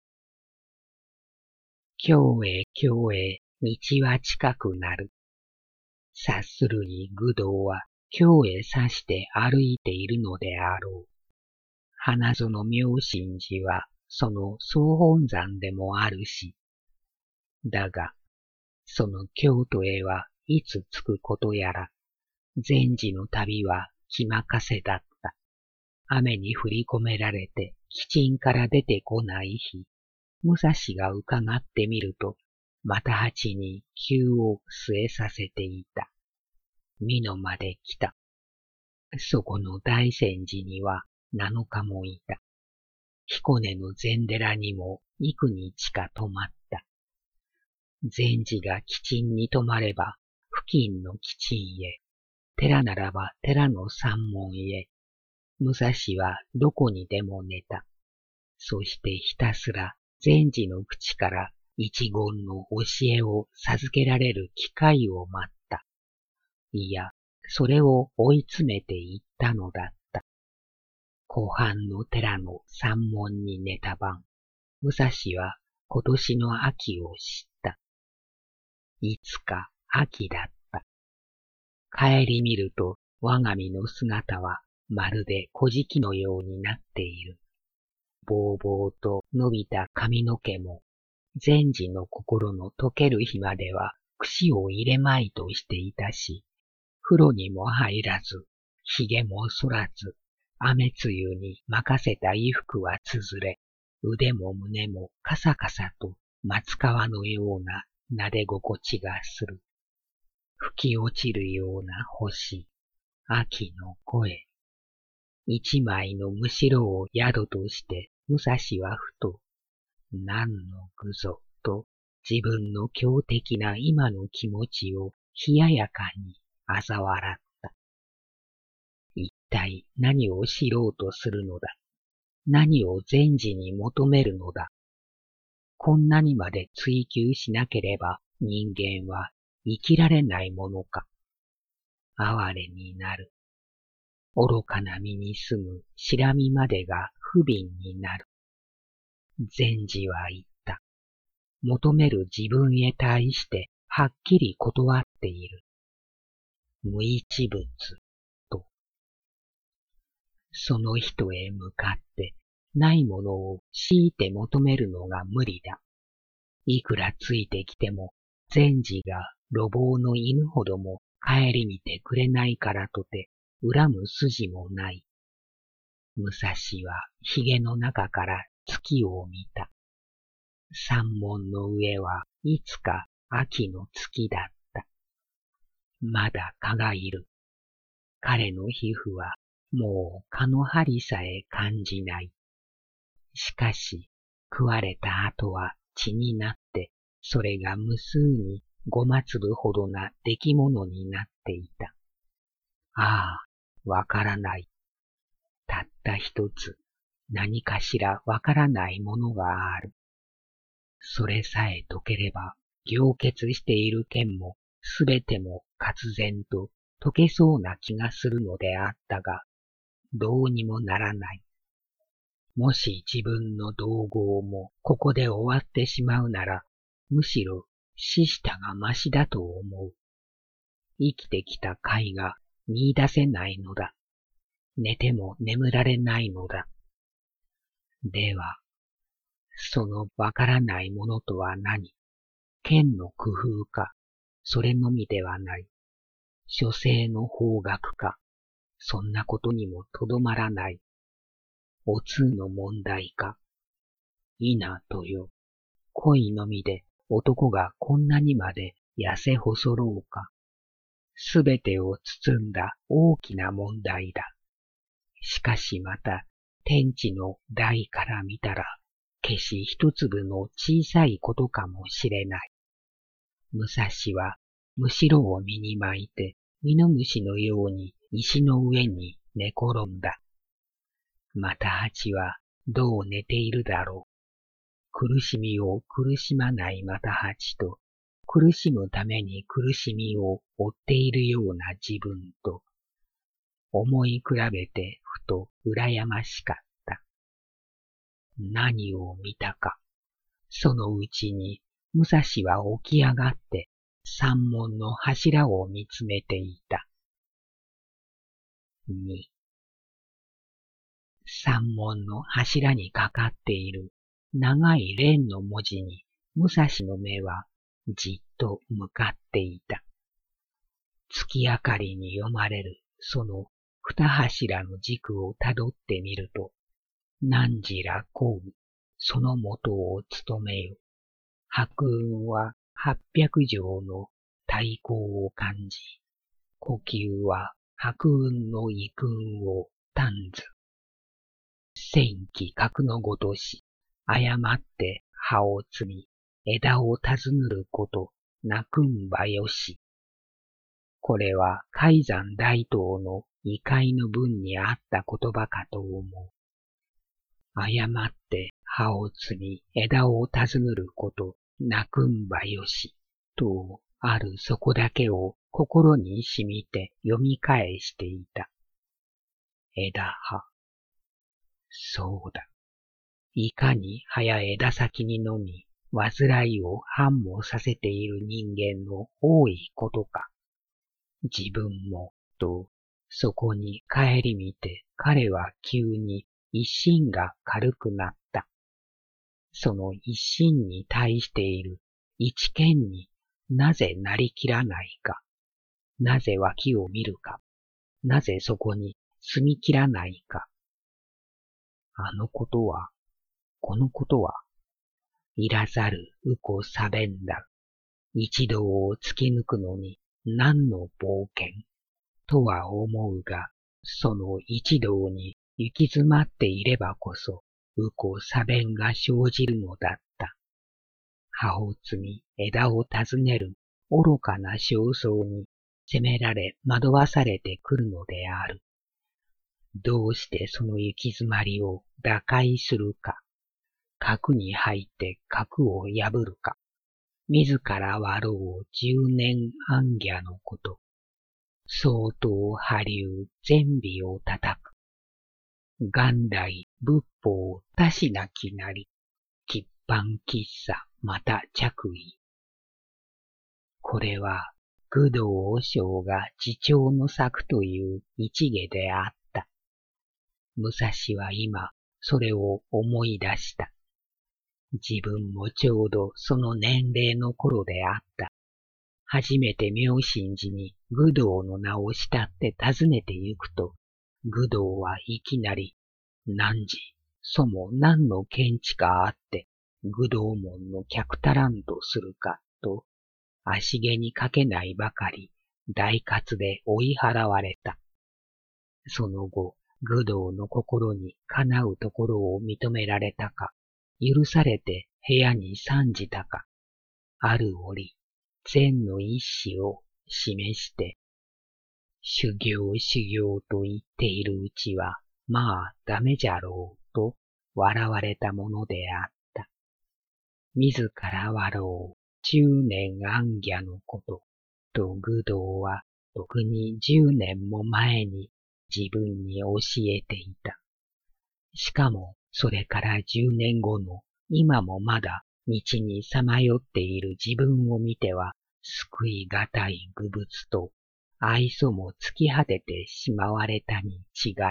京へ京へ道は近くなる。察するに愚道は京へ指して歩いているのであろう。花園妙心寺はその総本山でもあるし。だが、その京都へはいつ着くことやら、前時の旅は気任せだった。雨に降り込められて基地から出てこない日、武蔵が伺ってみると、又八に急を据えさせていた。美濃まで来た。そこの大泉寺には七日もいた。彦根の禅寺にも幾日か泊まった。禅寺が基地に泊まれば、付近の基地へ、寺ならば寺の山門へ、武蔵はどこにでも寝た。そしてひたすら禅師の口から一言の教えを授けられる機会を待った。いや、それを追い詰めていったのだった。湖畔の寺の山門に寝た晩、武蔵は今年の秋を知った。いつか秋だった。 帰り見ると我が身の姿はまるで小敷のようになっている。ぼうぼうと伸びた髪の毛も、前時の心の溶ける日までは櫛を入れまいとしていたし、風呂にも入らず、髭も剃らず、雨露に任せた衣服はつづれ、腕も胸もカサカサと松皮のような撫で心地がする。吹き落ちるような星、秋の声。一枚のむしろを宿として武蔵はふと、何の具ぞと自分の強敵な今の気持ちを冷ややかに嘲笑った。一体何を知ろうとするのだ。何を前時に求めるのだ。こんなにまで追求しなければ人間は生きられないものか。哀れになる。愚かな身に住むしらみまでが不憫になる。前時は言った。求める自分へ対してはっきり断っている。無一物と。その人へ向かってないものを強いて求めるのが無理だ。いくらついてきても前時が路傍の犬ほども顧みてくれないからとて恨む筋もない。武蔵は髭の中から月を見た。山門の上はいつか秋の月だった。まだ蚊がいる。彼の皮膚はもう蚊の針さえ感じない。しかし食われた後は血になってそれが無数にごま粒ほどな出来物になっていた。ああ、わからない。たった一つ何かしらわからないものがある。それさえ解ければ凝結している剣もすべても忽然と解けそうな気がするのであったが、どうにもならない。もし自分の同業もここで終わってしまうなら、むしろ死したがましだと思う。生きてきた甲斐が見出せないのだ。寝ても眠られないのだ。では、そのわからないものとは何？剣の工夫か、それのみではない。書生の方角か、そんなことにもとどまらない。お通の問題か。いなとよ。恋のみで男がこんなにまで痩せ細ろうか。すべてを包んだ大きな問題だ。しかしまた、天地の台から見たら、決し一粒の小さいことかもしれない。武蔵は、むしろを身に巻いて、ミノムシのように石の上に寝転んだ。また蜂はどう寝ているだろう。苦しみを苦しまないまた蜂と、苦しむために苦しみを負っているような自分と、思い比べてふと羨ましかった。何を見たか。そのうちに武蔵は起き上がって山門の柱を見つめていた。に山門の柱にかかっている長い連の文字に武蔵の目はじっと向かっていた。月明かりに読まれるその二柱の軸をたどってみると、何時らこう、その元を務めよ。白雲は八百丈の太鼓を感じ、呼吸は白雲の異空を嘆ず。千機角のごとし、誤って葉を摘み、枝を尋ぬること、泣くんばよし。これは海山大東の異界の文にあった言葉かと思う。誤って葉を摘み、枝を尋ぬること、泣くんばよし。と、あるそこだけを心に染みて読み返していた。枝葉。そうだ。いかに葉や枝先にのみ、煩いを繁茂させている人間の多いことか。 自分も、と、そこに帰り見て彼は急に一心が軽くなった。その一心に対している一見になぜなりきらないか、なぜ脇を見るか、なぜそこに住みきらないか。あのことは、このことは、いらざるうこさべんだ。一度を突き抜くのに何の冒険とは思うが、その一道に行き詰まっていればこそ、うこさべんが生じるのだった。葉を摘み枝を訪ねる愚かな焦燥に責められ惑わされてくるのである。どうしてその行き詰まりを打開するか、核に入って核を破るか、自ら割ろう十年暗夜のこと、相当波流全美を叩く。元来仏法たしなきなり、喫飯喫茶また着衣。これは愚道和尚が自重の作という一下であった。武蔵は今それを思い出した。自分もちょうどその年齢の頃であった。初めて妙心寺に愚道の名を慕って訪ねて行くと、愚道はいきなり、何時、そも何の見地かあって、愚道門の客足らんとするか、と、足毛にかけないばかり、大喝で追い払われた。その後、愚道の心にかなうところを認められたか、許されて部屋に参じたか、ある折、禅の意志を示して、修行修行と言っているうちは、まあダメじゃろうと笑われたものであった。自ら笑う十年暗夜のこと、と愚道は特に十年も前に自分に教えていた。しかもそれから十年後の今もまだ道にさまよっている自分を見ては、救いがたい愚物と愛想も突き果ててしまわれたに違いない。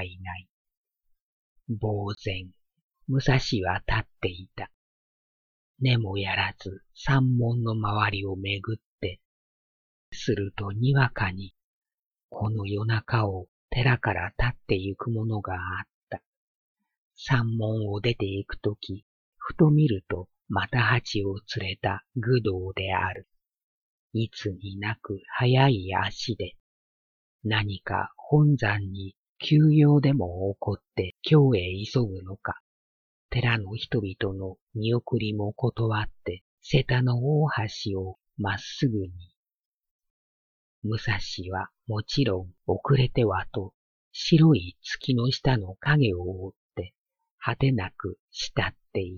呆然、武蔵は立っていた。根もやらず山門の周りをめぐって、するとにわかに、この夜中を寺から立って行くものがあった。山門を出て行くとき、ふと見るとまた蜂を連れた愚道である。いつになく速い足で、何か本山に急用でも起こって京へ急ぐのか、寺の人々の見送りも断って瀬田の大橋をまっすぐに。武蔵はもちろん遅れてはと白い月の下の影を追って果てなく慕っていった。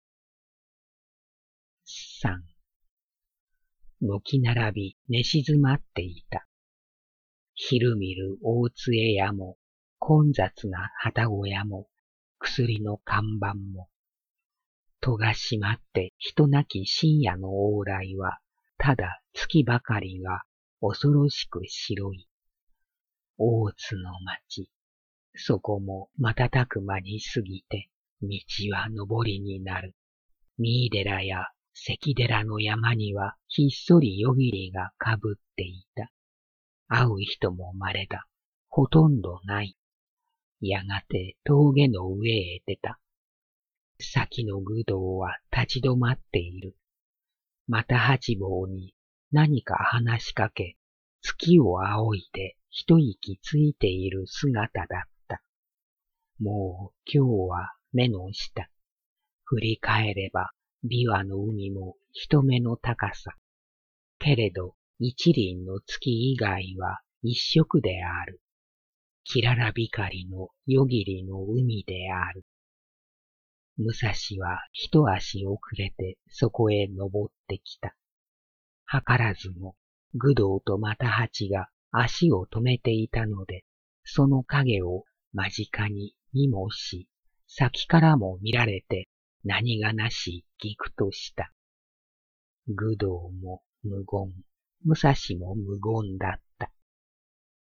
三軒並び寝静まっていた。昼見る大津江屋も混雑な旗小屋も薬の看板も、戸が閉まって人なき深夜の往来は、ただ月ばかりが恐ろしく白い。大津の町、そこも瞬く間に過ぎて、道は上りになる。三井寺や関寺の山にはひっそり夜霧がかぶっていた。会う人も稀だ。ほとんどない。やがて峠の上へ出た。先の愚道は立ち止まっている。また八坊に何か話しかけ、月を仰いで一息ついている姿だった。もう今日は目の下。振り返れば琵琶の海も人目の高さ。けれど一輪の月以外は一色である。きらら光の夜霧の海である。武蔵は一足遅れてそこへ登ってきた。図らずも愚道と又八が足を止めていたので、その影を間近に見もし、先からも見られて何がなしぎくとした。愚道も無言、武蔵も無言だっ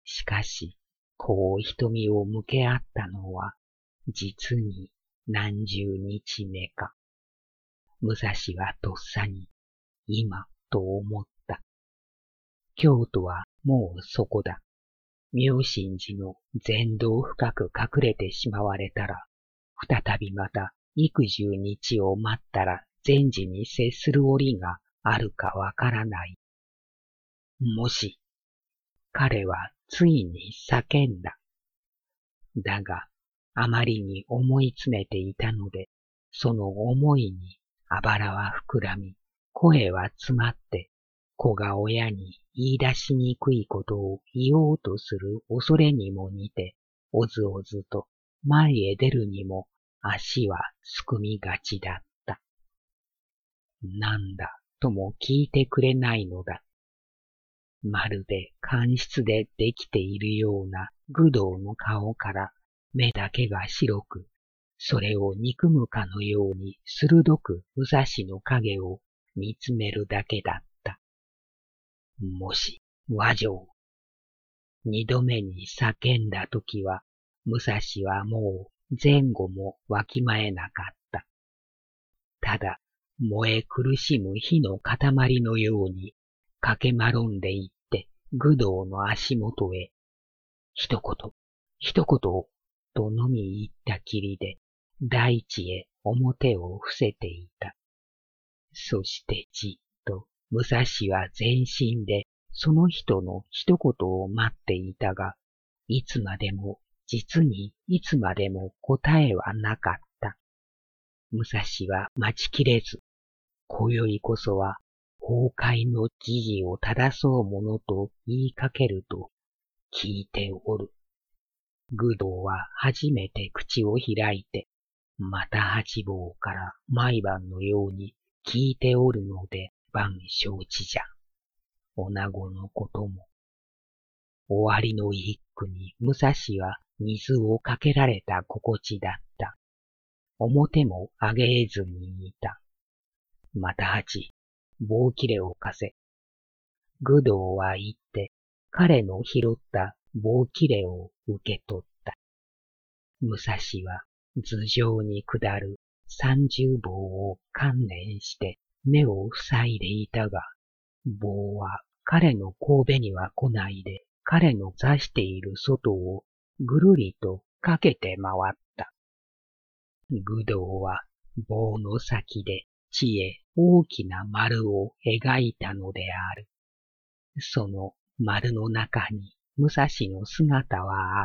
しかし、こう瞳を向け合ったのは、実に何十日目か。武蔵はとっさに、今と思った。京都はもうそこだ。妙心寺の禅道深く隠れてしまわれたら、再びまた幾十日を待ったら禅寺に接する折があるかわからない。もし、彼はついに叫んだ。だが、あまりに思い詰めていたので、その思いにあばらは膨らみ、声は詰まって、子が親に言い出しにくいことを言おうとする恐れにも似て、おずおずと前へ出るにも足はすくみがちだった。なんだとも聞いてくれないのだ。まるで乾室でできているような愚道の顔から目だけが白く、それを憎むかのように鋭く武蔵の影を見つめるだけだった。もし、和上。二度目に叫んだときは、武蔵はもう前後もわきまえなかった。ただ、燃え苦しむ火の塊のように、駆けまろんでいって、愚道の足元へ、一言、一言、とのみ言ったきりで、大地へ表を伏せていた。そしてじっと、武蔵は全身で、その人の一言を待っていたが、いつまでも、実にいつまでも答えはなかった。武蔵は待ちきれず、今宵こそは崩壊の時事を正そうものと言いかけると聞いておる。愚道は初めて口を開いて、また八坊から毎晩のように聞いておるので万承知じゃ。女子のことも。終わりの一句に武蔵は水をかけられた心地だった。表も上げずにいた。また八、棒切れを貸せ。愚道は言って、彼の拾った棒切れを受け取った。武蔵は頭上に下る三十棒を観念して目を塞いでいたが、棒は彼の神戸には来ないで、彼の座している外をぐるりとかけて回った。愚道は棒の先で地へ大きな丸を描いたのである。その丸の中に武蔵の姿はあった。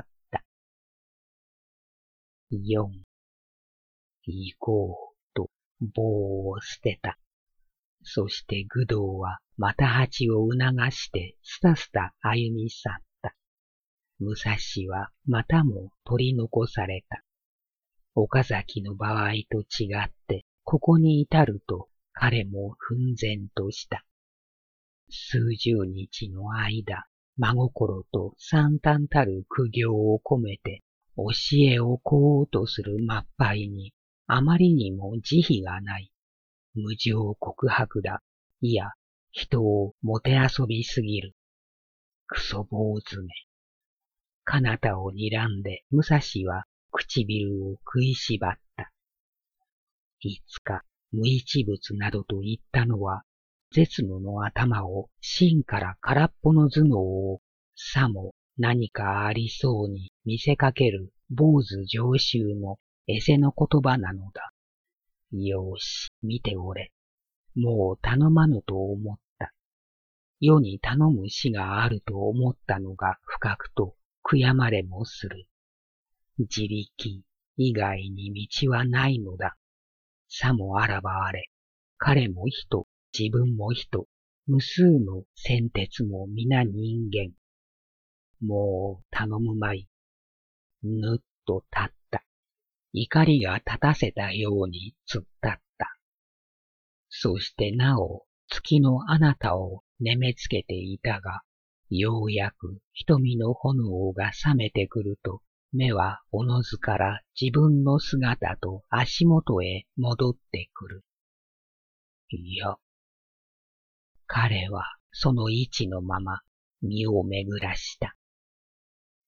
四、行こうと棒を捨てた。そして愚道はまた八を促してスタスタ歩み去った。武蔵はまたも取り残された。岡崎の場合と違って、ここに至ると彼も奮然とした。数十日の間、真心と惨憺たる苦行を込めて、教えをこうとする真っぱいに、あまりにも慈悲がない。無情告白だ。いや、人をもてあそびすぎる。クソ坊主め。彼方を睨んで武蔵は唇を食いしばった。いつか無一物などと言ったのは、絶務の頭を芯から空っぽの頭脳をさも何かありそうに見せかける坊主常習のエセの言葉なのだ。よーし、見ておれ。もう頼まぬと思った。世に頼む死があると思ったのが深くと悔やまれもする。自力以外に道はないのだ。さもあらばあれ、彼も人、自分も人、無数の先哲も皆人間。もう頼むまい。ぬっと立った。怒りが立たせたように突っ立った。そしてなお月のあなたを眠めつけていたが、ようやく瞳の炎が覚めてくると、目はおのずから自分の姿と足元へ戻ってくる。いや、彼はその位置のまま身を巡らした。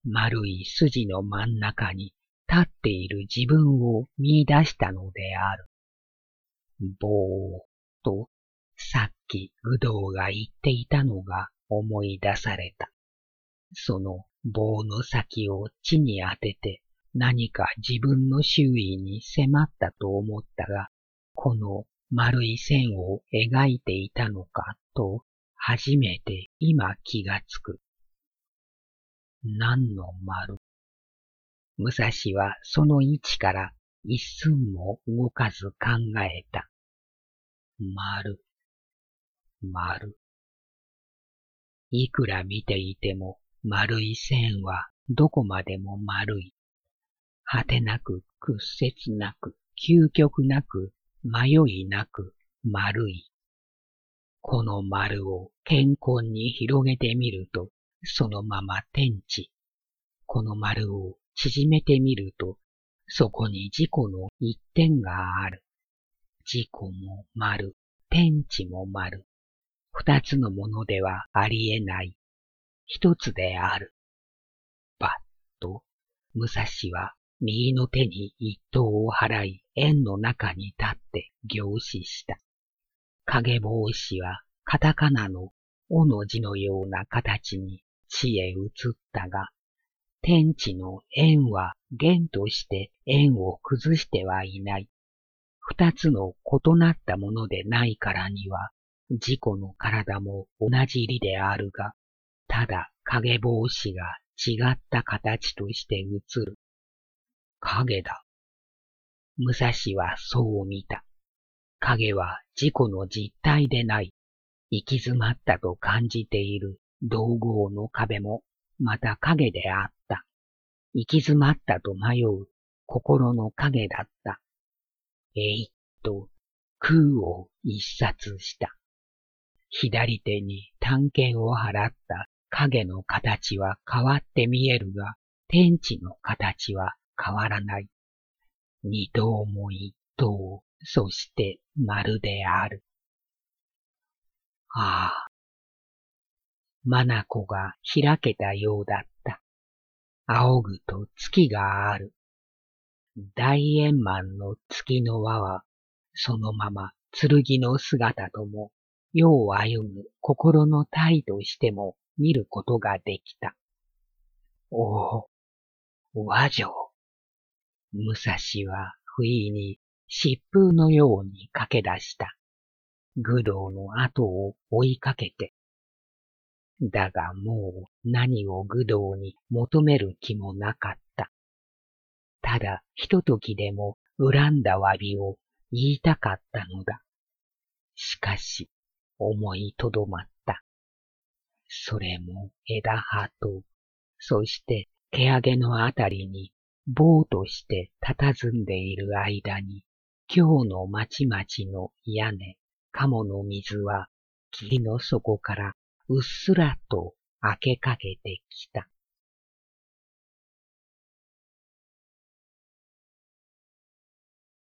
丸い筋の真ん中に立っている自分を見出したのである。ぼーっと、さっき愚道が言っていたのが思い出された。その棒の先を地に当てて何か自分の周囲に迫ったと思ったが、この丸い線を描いていたのかと初めて今気がつく。何の丸？武蔵はその位置から一寸も動かず考えた。丸、丸。いくら見ていても丸い線はどこまでも丸い。果てなく屈折なく究極なく迷いなく丸い。この丸を健康に広げてみるとそのまま天地。この丸を縮めてみるとそこに自己の一点がある。自己も丸、天地も丸。二つのものではありえない。一つである。ばっと、武蔵は右の手に一刀を払い、円の中に立って凝視した。影帽子はカタカナのおの字のような形に地へ移ったが、天地の円は弦として円を崩してはいない。二つの異なったものでないからには、自己の体も同じ理であるが、ただ影帽子が違った形として映る。影だ。武蔵はそう見た。影は自己の実体でない。行き詰まったと感じている道後の壁もまた影であった。行き詰まったと迷う心の影だった。えいっと空を一察した。左手に短剣を払った影の形は変わって見えるが、天地の形は変わらない。二刀も一刀、そして丸である。ああ。眼が開けたようだった。仰ぐと月がある。大円満の月の輪は、そのまま剣の姿とも、世を歩む心の体としても見ることができた。おお、和上。武蔵は不意に疾風のように駆け出した。愚道の後を追いかけて。だがもう何を愚道に求める気もなかった。ただひとときでも恨んだ詫びを言いたかったのだ。しかし思いとどまった。それも枝葉と、そして毛上のあたりに棒として佇んでいる間に、今日のまちまちの屋根、鴨の水は霧の底からうっすらと明けかけてきた。